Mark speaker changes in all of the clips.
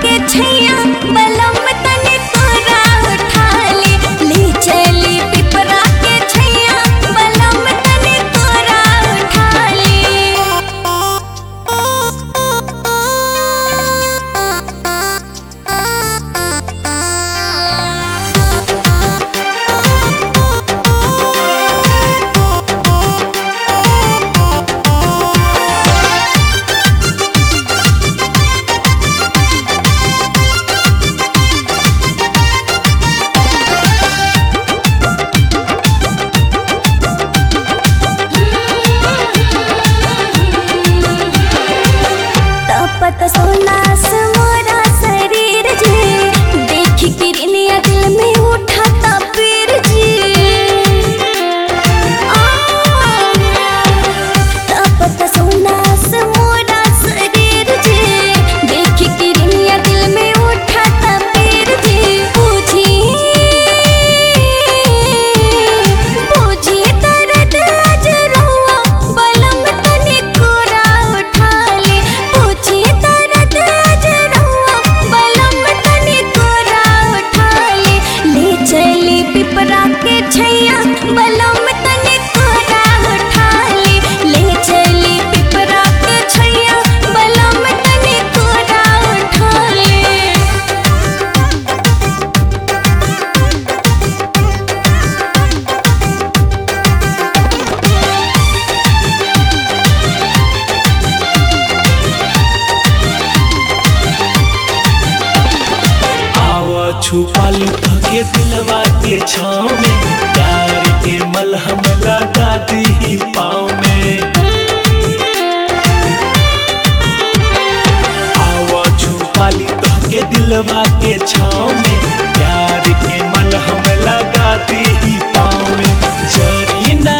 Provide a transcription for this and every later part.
Speaker 1: के छैया बलम तने तोरा उठा ले चली पिपरा के छैया बलम तने तोरा उठा तपत सोना मोरा शरीर जी देख किरनिया दिल में उठाता पीर जी तपत सोना मोरा शरीर जी देख किरनिया दिल में उठाता पीर जी बूझी दर्द आज रहुआ बलम तने कोरा उठा ले बूझी दर्द आज रहुआ बलम तने कोरा उठा ले चली पिपरा के छैया बलम तने कोरा उठा ले चली पिपरा के छैया बलम तने कोरा उठा
Speaker 2: छुपाली के दिलवा के छाँव में प्यार के मलहम लगा दी पाँव में आवा छुपाली के दिलवा के छाँव में प्यार के मलहम लगा दी पाँव में जरीना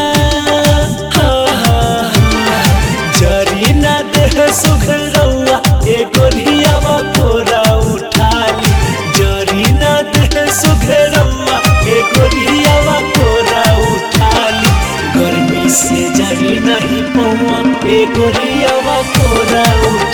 Speaker 2: जरीना देह सुघरौआ एगो रियावा कोरा उठा ली जरीना देह सुघरौआ एगो रियावा कोरा उठा ली गर्मी से जरी नहीं पौआ एगो रियावा कोरा उठा